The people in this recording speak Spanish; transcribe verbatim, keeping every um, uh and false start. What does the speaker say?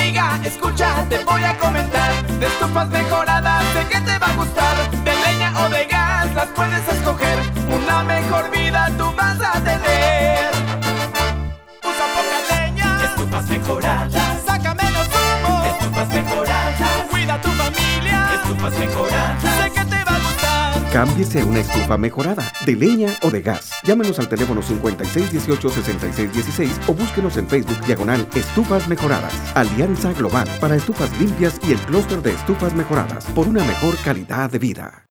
amiga, escucha, te voy a comentar. De estufas mejoradas, sé que te va a gustar. De leña o de gas, las puedes escoger. Una mejor vida tú vas a tener. Usa poca leña, estufas mejoradas. Saca menos humo, estufas mejoradas. Cuida a tu familia, estufas mejoradas. Sé que te va a gustar. Cámbiese a una estufa mejorada, de leña o de gas. Llámenos al teléfono cincuenta y seis dieciocho, sesenta y seis dieciséis o búsquenos en Facebook diagonal Estufas Mejoradas. Alianza Global para estufas limpias y el clúster de estufas mejoradas por una mejor calidad de vida.